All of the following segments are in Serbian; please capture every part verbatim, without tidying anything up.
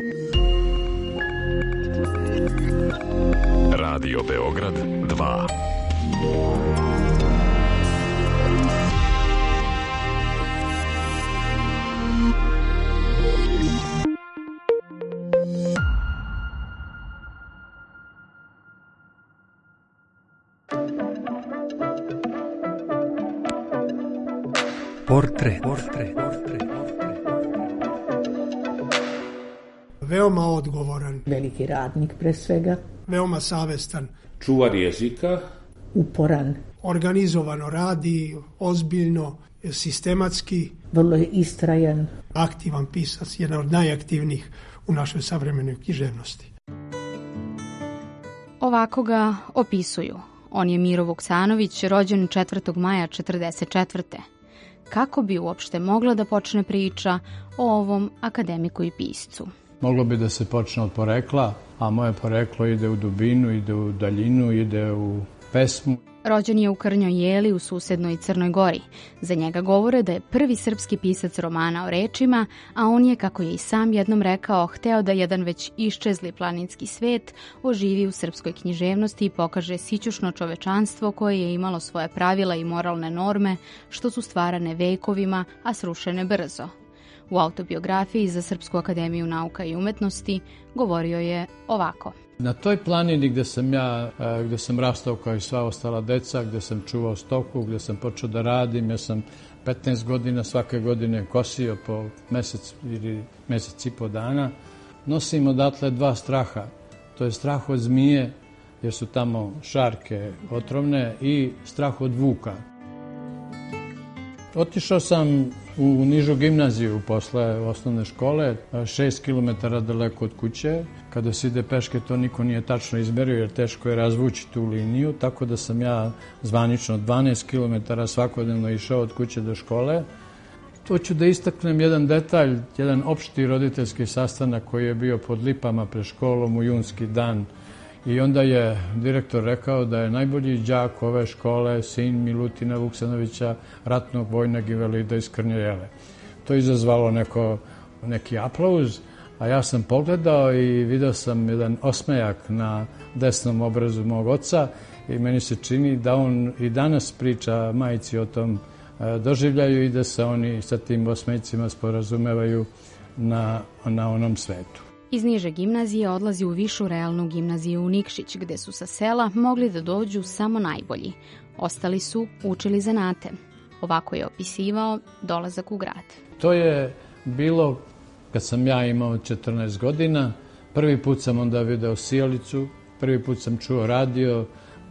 Radio Beograd dva. Portret. Portret. Veoma odgovoran. Veliki radnik pre svega. Veoma savestan. Čuvar jezika. Uporan. Organizovano radi, ozbiljno, sistematski. Vrlo je istrajan. Aktivan pisac, jedan od najaktivnijih u našoj savremenoj književnosti. Ovako ga opisuju. On je Miro Vuksanović, rođen četvrtog maja četrdeset četvrte Kako bi uopšte mogla da počne priča o ovom akademiku i piscu? Moglo bi da se počne od porekla, a moje poreklo ide u dubinu, ide u daljinu, ide u pesmu. Rođen je u Krnjoj Jeli u susednoj Crnoj Gori. Za njega govore da je prvi srpski pisac romana o rečima, a on je, kako je i sam jednom rekao, hteo da jedan već iščezli planinski svet oživi u srpskoj književnosti i pokaže sićušno čovečanstvo koje je imalo svoje pravila i moralne norme, što su stvarane vekovima, a srušene brzo. U autobiografiji za Srpsku akademiju nauka i umetnosti govorio je ovako. Na toj planini gde sam ja, gde sam rastao kao i sva ostala deca, gde sam čuvao stoku, gde sam počeo da radim, ja sam petnaest godina svake godine kosio po mesec ili mesec i po dana, nosim odatle dva straha. To je strah od zmije, jer su tamo šarke otrovne, i strah od vuka. Otišao sam u nižu gimnaziju posle osnovne škole, šest kilometara daleko od kuće. Kada se ide peške, to niko nije tačno izmerio, jer teško je razvući tu liniju, tako da sam ja zvanično dvanaest kilometara svakodnevno išao od kuće do škole. To ću da istaknem jedan detalj, jedan opšti roditeljski sastanak koji je bio pod Lipama pred školom u junski dan. I onda je direktor rekao da je najbolji đak ove škole sin Milutina Vuksanovića, ratnog vojnog invalida iz Krnje Jele. To je izazvalo neko, neki aplauz, a ja sam pogledao i video sam jedan osmejak na desnom obrazu mog oca i meni se čini da on i danas priča majici o tom doživljaju i da se oni sa tim osmejcima sporazumevaju na, na onom svetu. Iz niže gimnazije odlazi u višu realnu gimnaziju u Nikšić, gde su sa sela mogli da dođu samo najbolji. Ostali su učili zanate. Ovako je opisivao dolazak u grad. To je bilo kad sam ja imao četrnaest godina. Prvi put sam onda video sijalicu, prvi put sam čuo radio,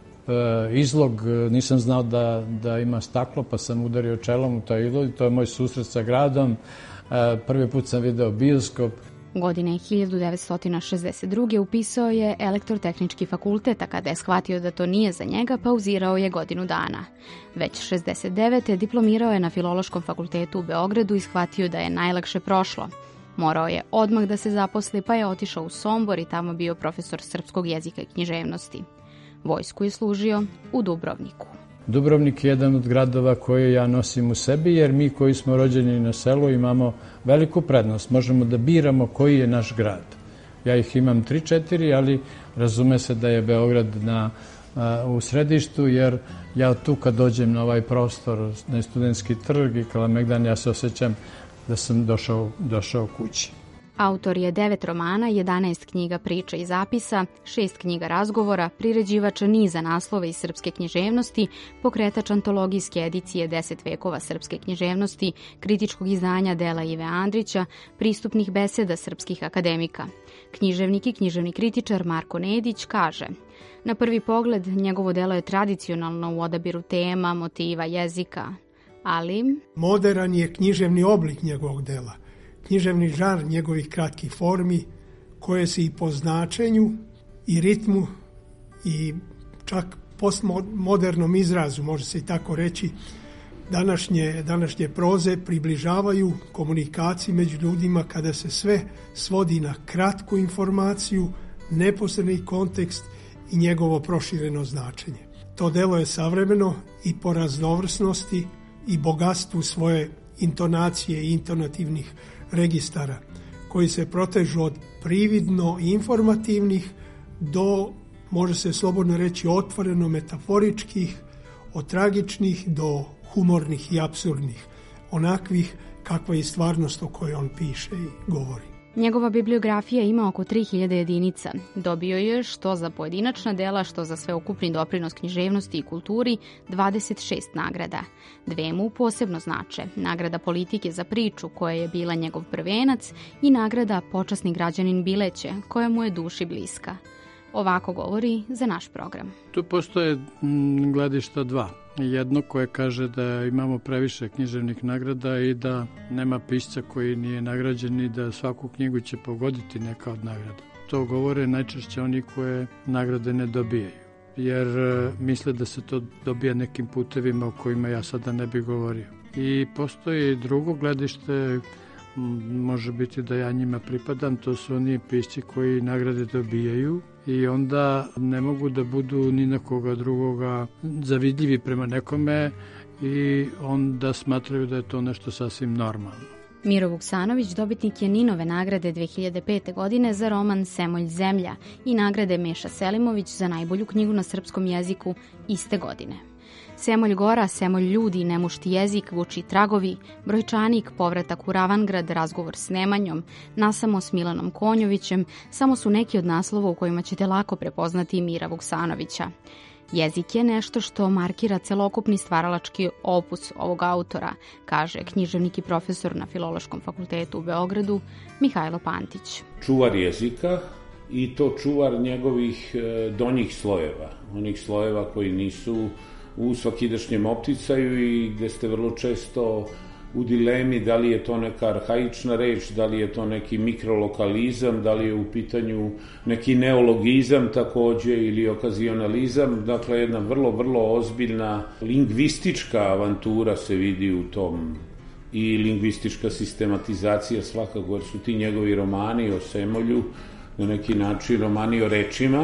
izlog, nisam znao da, da ima staklo, pa sam udario čelom u taj izlog. To je moj susret sa gradom. Prvi put sam video bioskop. Godine hiljadu devetsto šezdeset druge upisao je elektrotehnički fakultet, a kada je shvatio da to nije za njega, pauzirao je godinu dana. Već šezdeset devete diplomirao je na Filološkom fakultetu u Beogradu i shvatio da je najlakše prošlo. Morao je odmah da se zaposli, pa je otišao u Sombor i tamo bio profesor srpskog jezika i književnosti. Vojsku je služio u Dubrovniku. Dubrovnik je jedan od gradova koje ja nosim u sebi, jer mi koji smo rođeni na selu imamo veliku prednost. Možemo da biramo koji je naš grad. Ja ih imam tri, četiri, ali razume se da je Beograd na, a, u središtu, jer ja tu kad dođem na ovaj prostor, na Studentski trg i Kalemegdan, ja se osjećam da sam došao, došao kući. Autor je devet romana, jedanaest knjiga priča i zapisa, šest knjiga razgovora, priređivač niza naslova iz srpske književnosti, pokretač antologijske edicije Deset vekova srpske književnosti, kritičkog izdanja dela Ive Andrića, pristupnih beseda srpskih akademika. Književnik i književni kritičar Marko Nedić kaže: na prvi pogled njegovo delo je tradicionalno u odabiru tema, motiva, jezika, ali... moderan je književni oblik njegovog dela. Književni žar njegovih kratkih formi, koje se i po značenju i ritmu i čak postmodernom izrazu, može se i tako reći, današnje, današnje proze približavaju komunikaciji među ljudima kada se sve svodi na kratku informaciju, neposredni kontekst i njegovo prošireno značenje. To delo je savremeno i po raznovrsnosti i bogatstvu svoje intonacije i intonativnih registara, koji se protežu od prividno informativnih do, može se slobodno reći, otvoreno metaforičkih, od tragičnih do humornih i apsurdnih, onakvih kakva je stvarnost o kojoj on piše i govori. Njegova bibliografija ima oko tri hiljade jedinica. Dobio je što za pojedinačna dela, što za sveukupni doprinos književnosti i kulturi dvadeset šest nagrada. Dve mu posebno znače: nagrada politike za priču, koja je bila njegov prvenac, i nagrada počasni građanin Bileće, koja mu je duši bliska. Ovako govori za naš program. Tu postoje gledišta dva. Jedno koje kaže da imamo previše književnih nagrada i da nema pisca koji nije nagrađen i da svaku knjigu će pogoditi neka od nagrada. To govore najčešće oni koje nagrade ne dobijaju, jer misle da se to dobija nekim putevima o kojima ja sada ne bih govorio. I postoji drugo gledište, može biti da ja njima pripadam, to su oni pisci koji nagrade dobijaju i onda ne mogu da budu ni na koga drugoga zavidljivi prema nekome i onda smatraju da je to nešto sasvim normalno. Miro Vuksanović dobitnik je Ninove nagrade dve hiljade pete. godine za roman Semolj zemlja i nagrade Meša Selimović za najbolju knjigu na srpskom jeziku iste godine. Semolj gora, Semolj ljudi, Nemušti jezik, Vuči tragovi, Brojčanik, Povratak u Ravangrad, Razgovor s Nemanjom, Nasamo s Milanom Konjovićem samo su neki od naslova u kojima ćete lako prepoznati Mira Vuksanovića. Jezik je nešto što markira celokupni stvaralački opus ovog autora, kaže književnik i profesor na Filološkom fakultetu u Beogradu Mihajlo Pantić. Čuvar jezika i to čuvar njegovih donjih slojeva, onih slojeva koji nisu u svakidašnjem opticaju i gde ste vrlo često u dilemi da li je to neka arhaična reč, da li je to neki mikrolokalizam, da li je u pitanju neki neologizam takođe ili okazionalizam. Dakle, jedna vrlo, vrlo ozbiljna lingvistička avantura se vidi u tom i lingvistička sistematizacija svakako, jer su ti njegovi romani o Semolju na neki način romani o rečima,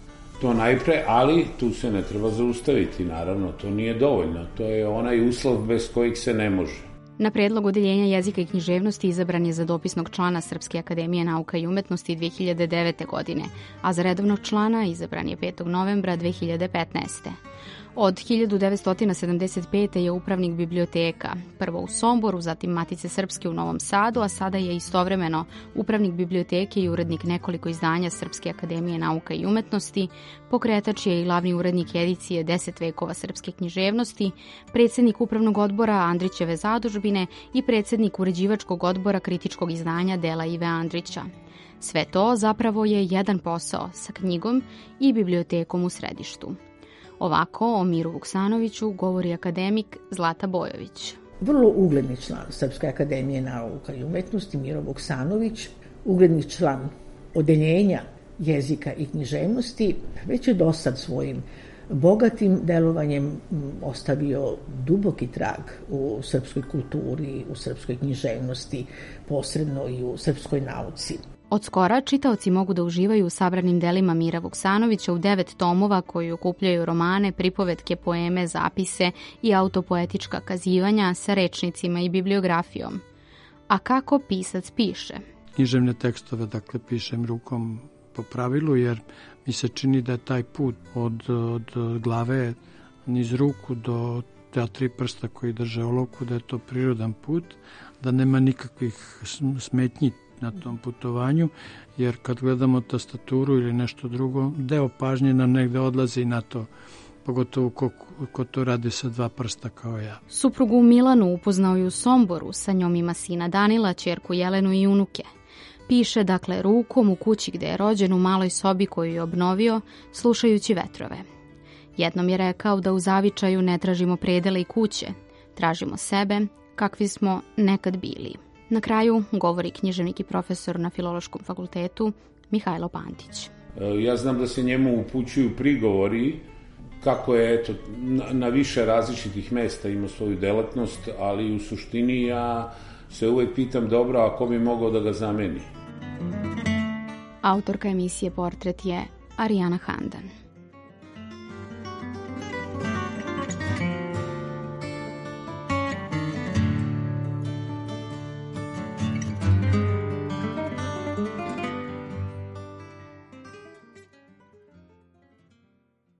to najpre, ali tu se ne treba zaustaviti, naravno, to nije dovoljno. To je onaj uslov bez kojeg se ne može. Na predlog Odeljenja jezika i književnosti izabran je za dopisnog člana Srpske akademije nauka i umetnosti dve hiljade devete. godine, a za redovnog člana izabran je petog novembra dve hiljade petnaeste. Od hiljadu devetsto sedamdeset pete. je upravnik biblioteka, prvo u Somboru, zatim Matice Srpske u Novom Sadu, a sada je istovremeno upravnik biblioteke i urednik nekoliko izdanja Srpske akademije nauka i umetnosti, pokretač je i glavni urednik edicije Deset vekova srpske književnosti, predsednik upravnog odbora Andrićeve zadužbine i predsednik uređivačkog odbora kritičkog izdanja dela Ive Andrića. Sve to zapravo je jedan posao sa knjigom i bibliotekom u središtu. Ovako o Miru Vuksanoviću govori akademik Zlata Bojović. Vrlo ugledni član Srpske akademije nauka i umetnosti Miro Vuksanović, ugledni član Odeljenja jezika i književnosti, već je dosad svojim bogatim delovanjem ostavio duboki trag u srpskoj kulturi, u srpskoj književnosti, posredno i u srpskoj nauci. Od skora čitaoci mogu da uživaju u sabranim delima Mira Vuksanovića u devet tomova koji okupljaju romane, pripovetke, poeme, zapise i autopoetička kazivanja sa rečnicima i bibliografijom. A kako pisac piše? Književne tekstove, dakle, pišem rukom po pravilu, jer mi se čini da je taj put od, od glave niz ruku do ta tri prsta koji drže olovku, da je to prirodan put, da nema nikakvih smetnji na tom putovanju, jer kad gledamo tastaturu ili nešto drugo, deo pažnje nam negde odlazi na to, pogotovo ko, ko to radi sa dva prsta kao ja. Suprugu Milanu upoznao je u Somboru, sa njom ima sina Danila, ćerku Jelenu i unuke. Piše, dakle, rukom u kući gde je rođen, u maloj sobi koju je obnovio, slušajući vetrove. Jednom je rekao da u zavičaju ne tražimo predele i kuće, tražimo sebe, kakvi smo nekad bili. Na kraju govori književnik i profesor na Filološkom fakultetu Mihajlo Pantić. Ja znam da se njemu upućuju prigovori kako je eto, na, na više različitih mesta ima svoju delatnost, ali u suštini ja se uvek pitam dobro, a ko bi mogao da ga zameni? Autorka emisije Portret je Arijana Handan.